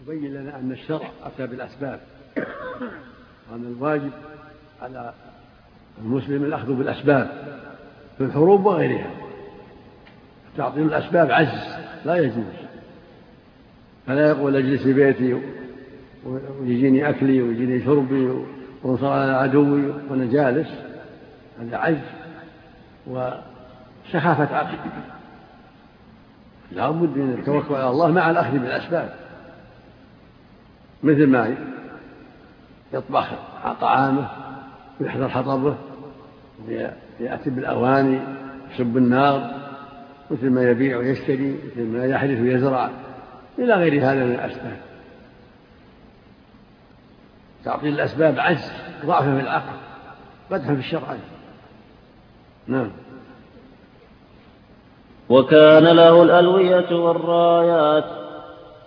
يبين لنا أن الشرع أتى بالأسباب، وأن الواجب على المسلم الأخذ بالأسباب في الحروب وغيرها. تعطيل الأسباب عجز لا يجوز، فلا يقول أجلس في بيتي ويجيني أكلي ويجيني شربي وانصر على عدوي وأنا جالس، هذا عجز وسخافة عقل. لا بد من التوكل على الله مع الأخذ بالأسباب، مثل ما يطبخ طعامه ويحضر حطبه ويأتي بالأواني يصب النار، مثل ما يبيع ويشتري، مثل ما يحرث ويزرع، إلى غير هذا من الأسباب. تعطيل الأسباب عجز، ضعف في العقل، قدح في الشرع. نعم. وكان له الألوية والرايات